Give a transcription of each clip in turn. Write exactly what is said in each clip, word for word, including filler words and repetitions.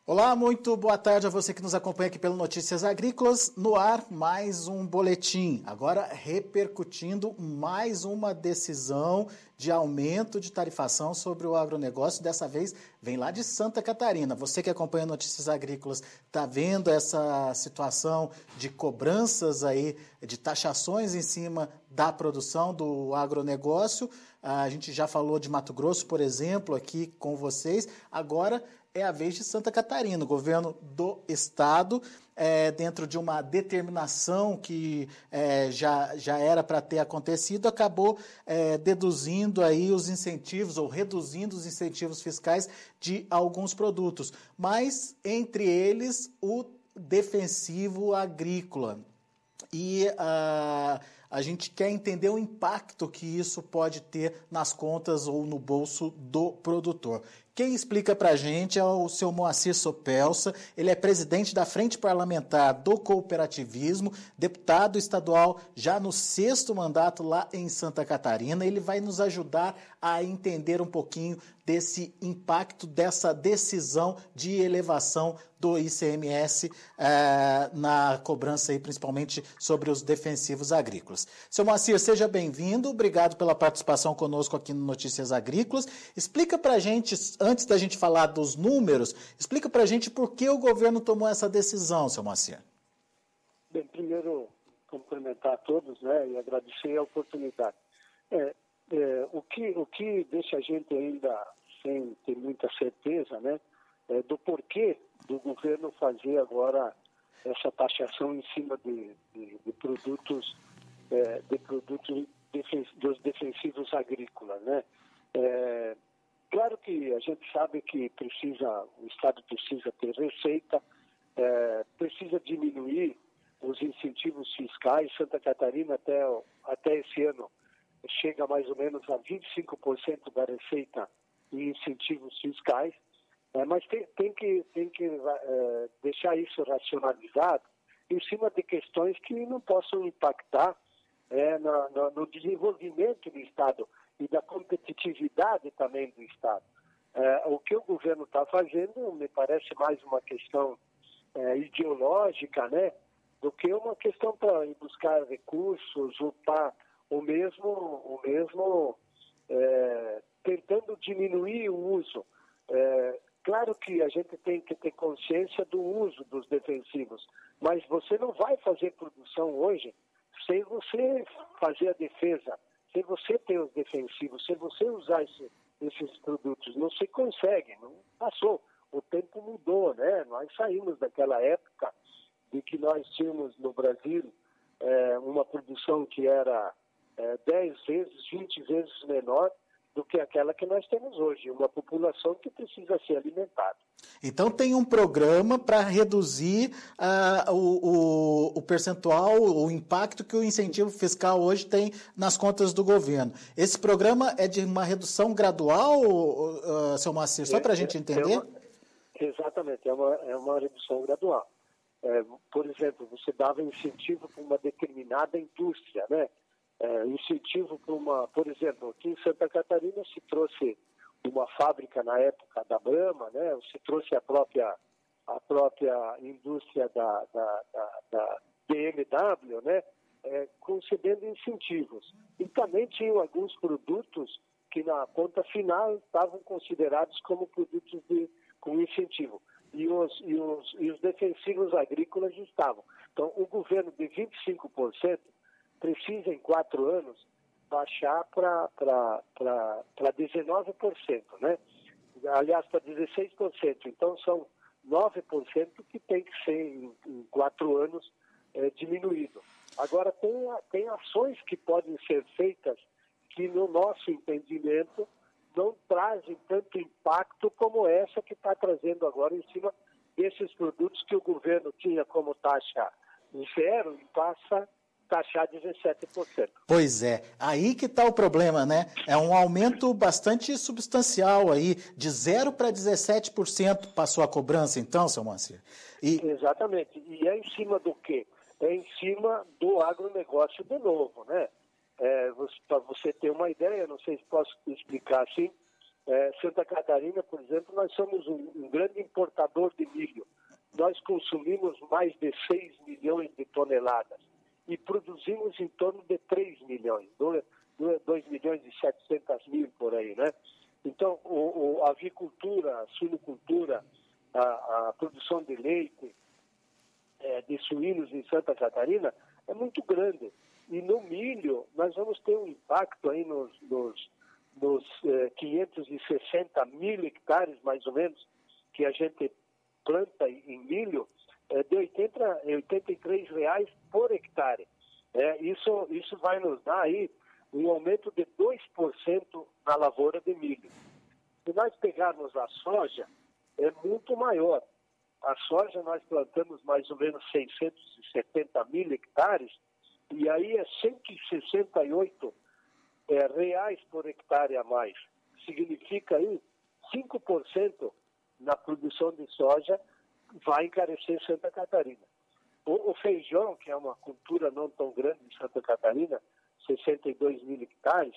Olá, muito boa tarde a você que nos acompanha aqui pelo Notícias Agrícolas. No ar, mais um boletim. Agora repercutindo mais uma decisão de aumento de tarifação sobre o agronegócio. Dessa vez vem lá de Santa Catarina. Você que acompanha Notícias Agrícolas está vendo essa situação de cobranças aí, de taxações em cima da produção do agronegócio. A gente já falou de Mato Grosso, por exemplo, aqui com vocês. Agora é a vez de Santa Catarina. O governo do estado, é, dentro de uma determinação que é, já, já era para ter acontecido, acabou é, deduzindo aí os incentivos ou reduzindo os incentivos fiscais de alguns produtos, mas entre eles o defensivo agrícola. E a, a gente quer entender o impacto que isso pode ter nas contas ou no bolso do produtor. Quem explica para a gente é o seu Moacir Sopelsa. Ele é presidente da Frente Parlamentar do Cooperativismo, deputado estadual já no sexto mandato lá em Santa Catarina. Ele vai nos ajudar a entender um pouquinho desse impacto, dessa decisão de elevação do I C M S eh, na cobrança, aí, principalmente sobre os defensivos agrícolas. Seu Moacir, seja bem-vindo. Obrigado pela participação conosco aqui no Notícias Agrícolas. Explica para a gente, antes da gente falar dos números, explica para a gente por que o governo tomou essa decisão, seu Moacir. Bem, primeiro, cumprimentar a todos, né, e agradecer a oportunidade. É, é, o, que, o que deixa a gente ainda sem ter muita certeza, né, é, do porquê do governo fazer agora essa taxação em cima de, de, de produtos, é, de produtos defen dos defensivos agrícolas, né? É, claro que a gente sabe que precisa, o Estado precisa ter receita, é, precisa diminuir os incentivos fiscais. Santa Catarina até, até esse ano chega mais ou menos a vinte e cinco por cento da receita em incentivos fiscais. É, mas tem, tem que, tem que é, deixar isso racionalizado em cima de questões que não possam impactar é, no, no, no desenvolvimento do Estado e da competitividade também do Estado. É, o que o governo está fazendo me parece mais uma questão é, ideológica, né, do que uma questão para buscar recursos ou, pra, ou mesmo, ou mesmo é, tentando diminuir o uso. É, Claro que a gente tem que ter consciência do uso dos defensivos, mas você não vai fazer produção hoje sem você fazer a defesa, sem você ter os defensivos, sem você usar esse, esses produtos. Não se consegue, não passou. O tempo mudou, né? Nós saímos daquela época de que nós tínhamos no Brasil é, uma produção que era é, dez vezes, vinte vezes menor do que aquela que nós temos hoje, uma população que precisa ser alimentada. Então tem um programa para reduzir uh, o, o, o percentual, o impacto que o incentivo fiscal hoje tem nas contas do governo. Esse programa é de uma redução gradual, uh, seu Moacir, só para a gente entender? É uma, exatamente, é uma, é uma redução gradual. É, por exemplo, você dava incentivo para uma determinada indústria, né? É, incentivo para uma, por exemplo, aqui em Santa Catarina se trouxe uma fábrica na época da Brahma, né? Se trouxe a própria, a própria indústria da, da, da, da B M W, né? É, concedendo incentivos. E também tinham alguns produtos que na ponta final estavam considerados como produtos de, com incentivo. E os, e, os, e os defensivos agrícolas estavam. Então, o governo de vinte e cinco por cento precisa, em quatro anos, baixar para dezenove por cento, né? Aliás, para dezesseis por cento. Então, são nove por cento que tem que ser, em, em quatro anos, é, diminuído. Agora, tem, tem ações que podem ser feitas que, no nosso entendimento, não trazem tanto impacto como essa que está trazendo agora em cima desses produtos que o governo tinha como taxa zero e passa taxar dezessete por cento. Pois é, aí que está o problema, né? É um aumento bastante substancial aí, de zero para dezessete por cento passou a cobrança, então, seu Moacir? E... Exatamente. E é em cima do quê? É em cima do agronegócio de novo, né? É, para você ter uma ideia, não sei se posso explicar assim, É, Santa Catarina, por exemplo, nós somos um, um grande importador de milho. Nós consumimos mais de seis milhões de toneladas e produzimos em torno de três milhões, dois milhões e setecentos mil por aí, né? Então, o, o, a avicultura, a suinocultura, a, a produção de leite, é, de suínos em Santa Catarina é muito grande. E no milho, nós vamos ter um impacto aí nos, nos, nos eh, quinhentos e sessenta mil hectares, mais ou menos, que a gente planta em milho, é, de oitenta, oitenta e três reais por hectare. É, isso, isso vai nos dar aí um aumento de dois por cento na lavoura de milho. Se nós pegarmos a soja, é muito maior. A soja nós plantamos mais ou menos seiscentos e setenta mil hectares, e aí é cento e sessenta e oito é, reais por hectare a mais. Significa aí cinco por cento na produção de soja vai encarecer Santa Catarina. O, o feijão, que é uma cultura não tão grande em Santa Catarina, sessenta e dois mil hectares,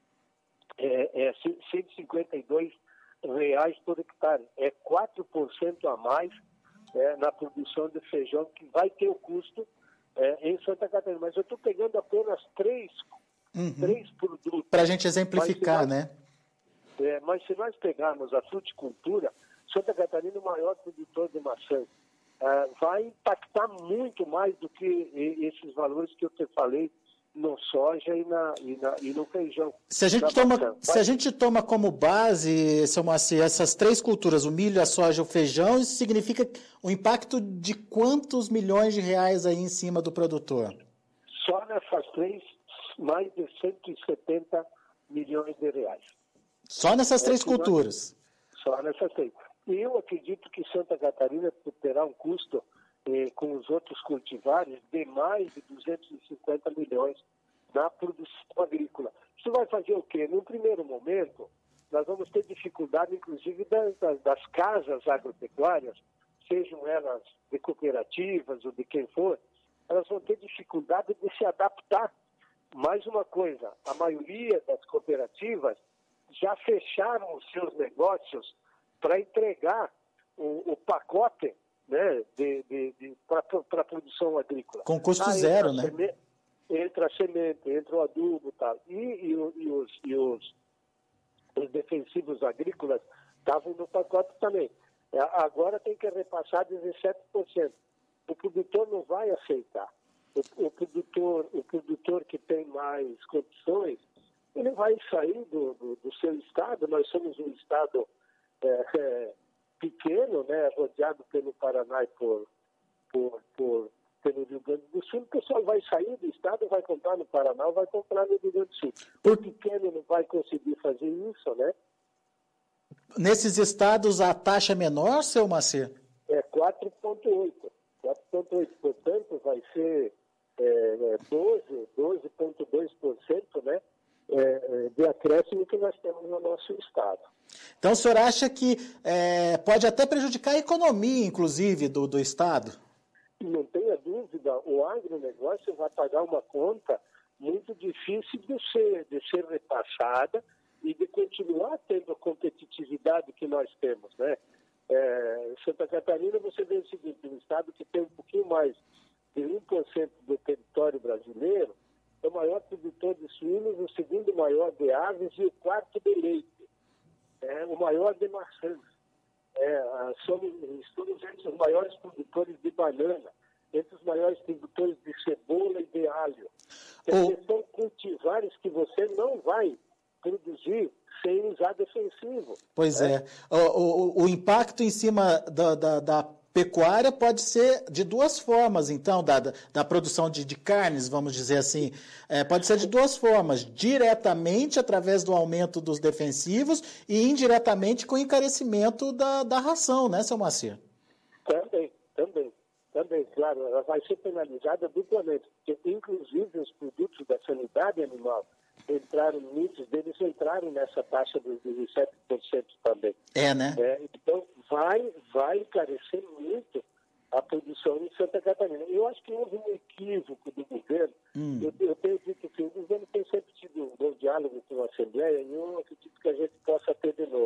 é, é cento e cinquenta e dois reais por hectare. É quatro por cento a mais é, na produção de feijão, que vai ter o custo é, em Santa Catarina. Mas eu estou pegando apenas três, uhum. três produtos. Para a gente exemplificar, nós, né? É, mas se nós pegarmos a fruticultura, Santa Catarina é o maior produtor de maçã. Uh, vai impactar muito mais do que esses valores que eu te falei no soja e, na, e, na, e no feijão. Se a gente toma, vai... se a gente toma como base, seu Moacir, essas três culturas, o milho, a soja e o feijão, isso significa um impacto de quantos milhões de reais aí em cima do produtor? Só nessas três, mais de cento e setenta milhões de reais. Só nessas três é culturas? Nós... Só nessas três. E eu acredito que Santa Catarina terá um custo eh, com os outros cultivares de mais de duzentos e cinquenta milhões na produção agrícola. Isso vai fazer o quê? No primeiro momento, nós vamos ter dificuldade, inclusive, das, das, das casas agropecuárias, sejam elas de cooperativas ou de quem for, elas vão ter dificuldade de se adaptar. Mais uma coisa, a maioria das cooperativas já fecharam os seus negócios para entregar o, o pacote, né, de, de, de, para a produção agrícola. Com custo ah, zero, né? Semente, entra a semente, entra o adubo e tal. E, e, e, os, e os, os defensivos agrícolas estavam no pacote também. Agora tem que repassar dezessete por cento. O produtor não vai aceitar. O, o, produtor, o produtor que tem mais condições, ele vai sair do, do, do seu estado. Nós somos um estado É, é, pequeno, né, rodeado pelo Paraná e por, por, por, pelo Rio Grande do Sul. O pessoal vai sair do estado, vai comprar no Paraná, vai comprar no Rio Grande do Sul. O pequeno não vai conseguir fazer isso, né? Nesses estados a taxa é menor, seu Moacir? É quatro vírgula oito. quatro vírgula oito, portanto, vai ser é, doze, doze vírgula dois por cento, né, é, de acréscimo que nós temos no nosso estado. Então, o senhor acha que é, pode até prejudicar a economia, inclusive, do, do Estado? Não tenha dúvida, o agronegócio vai pagar uma conta muito difícil de ser, de ser repassada e de continuar tendo a competitividade que nós temos, né? É, Santa Catarina, você vê o seguinte, um estado que tem um pouquinho mais de um por cento do território brasileiro, é o maior produtor de suínos, o segundo maior de aves e o quarto de leite. É o maior de maçãs. É, somos, estamos entre os maiores produtores de banana, entre os maiores produtores de cebola e de alho. Porque são cultivares que você não vai produzir sem usar defensivo. Pois né? é. O, o, o impacto em cima da, da, da pecuária pode ser de duas formas, então, da, da, da produção de, de carnes, vamos dizer assim. É, pode ser de duas formas, diretamente através do aumento dos defensivos e indiretamente com o encarecimento da, da ração, né, seu Moacir? Também, também, também, claro, ela vai ser penalizada duplamente, porque inclusive os produtos da sanidade animal entraram, muitos deles entraram nessa taxa dos dezessete por cento também. É, né? É, então, vai, vai encarecer muito a produção em Santa Catarina. Eu acho que houve um equívoco do governo. Hum. Eu, eu tenho dito que o governo tem sempre tido um bom diálogo com a Assembleia e eu acredito que a gente possa ter de novo.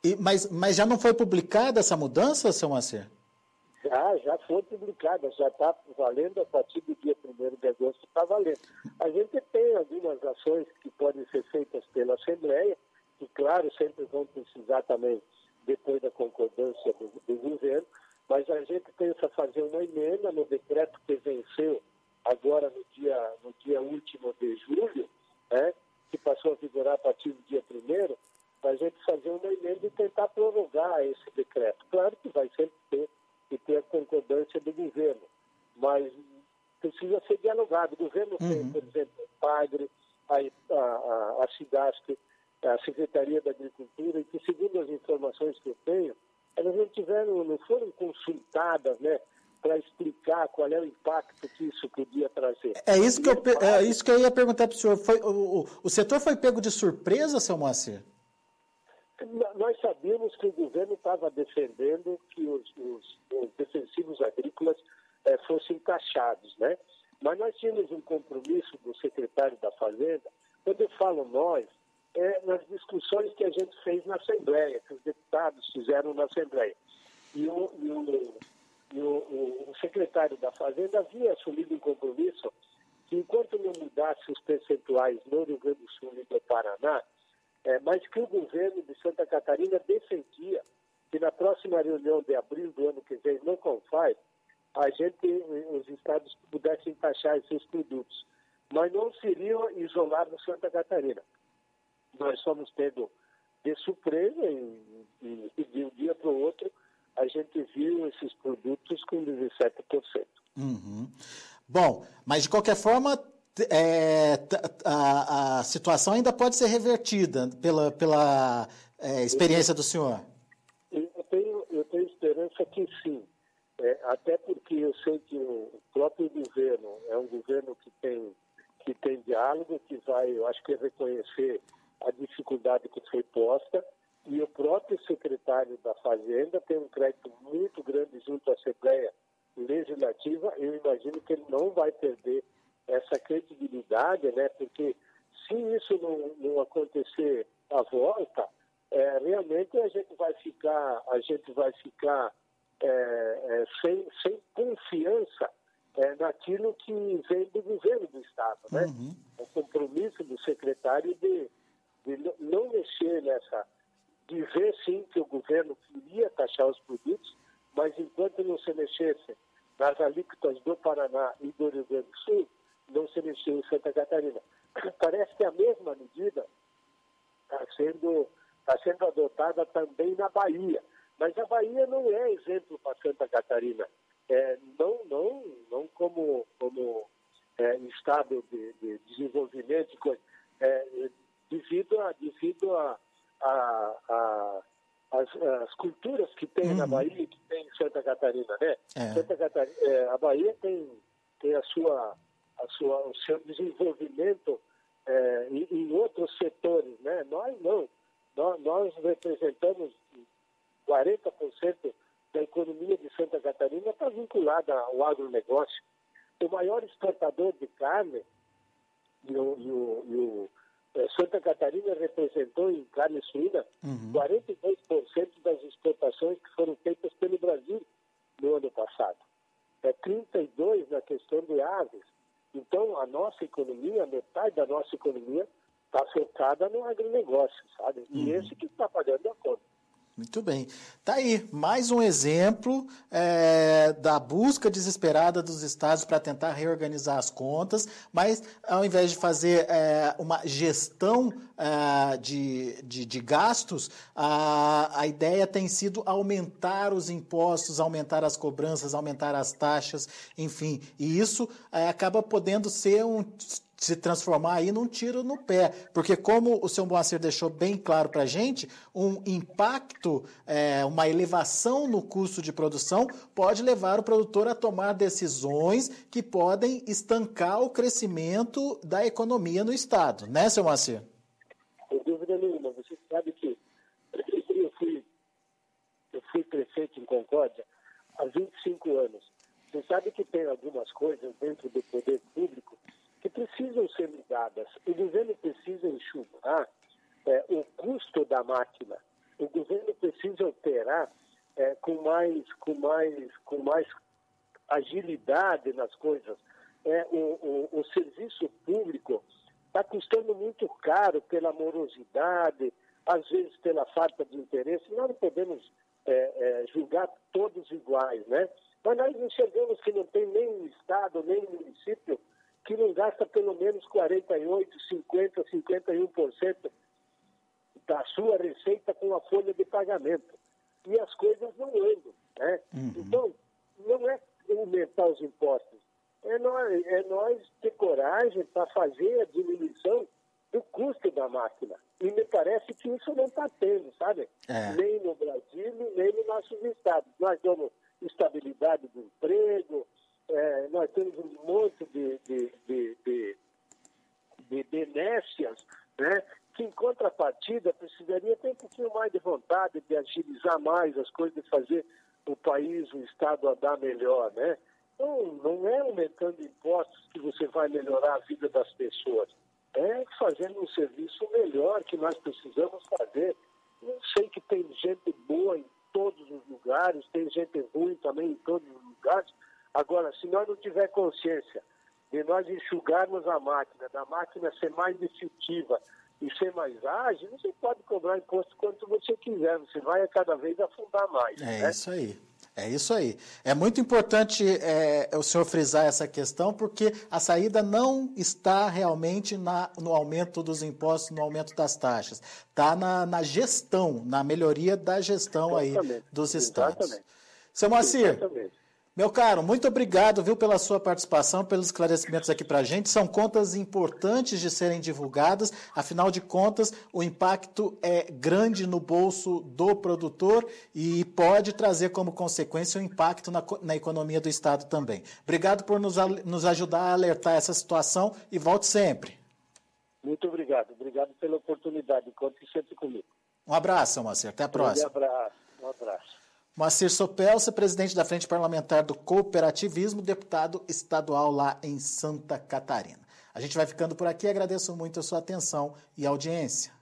E, mas, mas já não foi publicada essa mudança, seu Moacir? Já, já foi publicada, já está valendo a partir do dia primeiro de agosto, está valendo. A gente tem algumas ações que podem ser feitas pela Assembleia, que, claro, sempre vão precisar também, depois da concordância do, do governo, mas a gente pensa fazer uma emenda no decreto que venceu agora no dia, no dia último de julho, né, que passou a vigorar a partir do dia primeiro, para a gente fazer uma emenda e tentar prorrogar esse decreto. Claro que vai sempre ter que ter a concordância do governo, mas precisa ser dialogado. O governo uhum. tem, por exemplo, o PAGRE, a, a, a, a SIDASC, a Secretaria da Agricultura, e que, segundo as informações que eu tenho, elas não tiveram, não foram consultadas, né, para explicar qual é o impacto que isso podia trazer. É isso que eu, é isso que eu ia perguntar para o senhor. Foi, o, o, o setor foi pego de surpresa, seu Moacir? Nós sabíamos que o governo estava defendendo que os, os, os defensivos agrícolas eh, fossem taxados, né? Mas nós tínhamos um compromisso do secretário da Fazenda. Quando eu falo nós, é nas discussões que a gente fez na Assembleia, que os deputados fizeram na Assembleia. E o, e o, e o, o secretário da Fazenda havia assumido um compromisso que, enquanto não mudasse os percentuais no Rio Grande do Sul e no Paraná, É, mas que o governo de Santa Catarina defendia que na próxima reunião de abril do ano que vem, no CONFAI, a gente, os estados pudessem taxar esses produtos. Mas não seriam isolados Santa Catarina. Nós fomos tendo de surpresa e, e, e de um dia para o outro a gente viu esses produtos com dezessete por cento. Uhum. Bom, mas de qualquer forma... É, a, a situação ainda pode ser revertida pela, pela é, experiência do senhor? Eu tenho, eu tenho esperança que sim, é, até porque eu sei que o próprio governo é um governo que tem, que tem diálogo, que vai, eu acho que reconhecer a dificuldade que foi posta, e o próprio secretário da Fazenda tem um crédito muito grande junto à Assembleia Legislativa. Eu imagino que ele não vai perder essa credibilidade, né? Porque se isso não, não acontecer à volta, é, realmente a gente vai ficar, a gente vai ficar é, é, sem, sem confiança é, naquilo que vem do governo do Estado, né? Uhum. O compromisso do secretário de, de não mexer nessa, de ver sim que o governo queria taxar os produtos, mas enquanto não se mexesse nas alíquotas do Paraná e do Rio Grande do Sul, não se mexeu em Santa Catarina. Parece que a mesma medida está sendo, tá sendo adotada também na Bahia. Mas a Bahia não é exemplo para Santa Catarina. É, não, não, não como, como é, estado de, de desenvolvimento, é, devido a, devido a, a, a as, as culturas que tem uhum. na Bahia e que tem em Santa Catarina, né? É. Santa Catarina, é, a Bahia tem, tem a sua A sua, o seu desenvolvimento é, em, em outros setores, né? Nós não. Nós, nós representamos quarenta por cento da economia de Santa Catarina está vinculada ao agronegócio. O maior exportador de carne, e o, e o, e o é, Santa Catarina representou em carne suína uhum. quarenta e dois por cento das exportações que foram feitas pelo Brasil no ano passado. É trinta e dois por cento na questão de aves. Então, a nossa economia, metade da nossa economia está focada no agronegócio, sabe? E uhum. esse que está pagando a conta. Muito bem. Está aí, mais um exemplo é, da busca desesperada dos estados para tentar reorganizar as contas, mas ao invés de fazer é, uma gestão é, de, de, de gastos, a, a ideia tem sido aumentar os impostos, aumentar as cobranças, aumentar as taxas, enfim. E isso é, acaba podendo ser um... se transformar aí num tiro no pé, porque como o senhor Moacir deixou bem claro para a gente, um impacto, é, uma elevação no custo de produção pode levar o produtor a tomar decisões que podem estancar o crescimento da economia no Estado, né, senhor Moacir? Sem dúvida nenhuma. Você sabe que eu fui, eu fui prefeito em Concórdia há vinte e cinco anos. Você sabe que tem algumas coisas dentro do poder público que precisam ser mudadas. O governo precisa enxugar é, o custo da máquina. o governo precisa operar é, com, mais, com, mais, com mais agilidade nas coisas. É, o, o, o serviço público está custando muito caro pela morosidade, às vezes pela falta de interesse. Nós não podemos é, é, julgar todos iguais, né? Mas nós enxergamos que não tem nenhum estado, nem município que não gasta pelo menos quarenta e oito por cento, cinquenta por cento, cinquenta e um por cento da sua receita com a folha de pagamento. E as coisas não andam, né? Uhum. Então, não é aumentar os impostos, é nós, é nós ter coragem para fazer a diminuição do custo da máquina. E me parece que isso não está tendo, sabe? É. Nem no Brasil, nem nos nossos estados. Nós temos estabilidade do emprego, é, nós temos um monte de, de, de, de, de benécias, né? Que em contrapartida precisaria ter um pouquinho mais de vontade de agilizar mais as coisas, de fazer o país, o Estado andar melhor, né? Então, não é aumentando impostos que você vai melhorar a vida das pessoas. É fazendo um serviço melhor que nós precisamos fazer. Eu sei que tem gente boa em todos os lugares, tem gente ruim também em todos os lugares. Agora, se nós não tiver consciência de nós enxugarmos a máquina, da máquina ser mais efetiva e ser mais ágil, você pode cobrar imposto quanto você quiser, você vai a cada vez afundar mais. É né? isso aí. É isso aí. É muito importante é, o senhor frisar essa questão, porque a saída não está realmente na, no aumento dos impostos, no aumento das taxas. Está na, na gestão, na melhoria da gestão Exatamente. aí dos estados. Exatamente. Seu Moacir, Exatamente. Meu caro, muito obrigado, viu, pela sua participação, pelos esclarecimentos aqui para a gente. São contas importantes de serem divulgadas, afinal de contas, o impacto é grande no bolso do produtor e pode trazer como consequência um impacto na, na economia do Estado também. Obrigado por nos, nos ajudar a alertar essa situação e volte sempre. Muito obrigado. Obrigado pela oportunidade. Conte sempre comigo. Um abraço, Moacir. Até a próxima. Um abraço. Um abraço. Moacir Sopelsa, presidente da Frente Parlamentar do Cooperativismo, deputado estadual lá em Santa Catarina. A gente vai ficando por aqui, agradeço muito a sua atenção e audiência.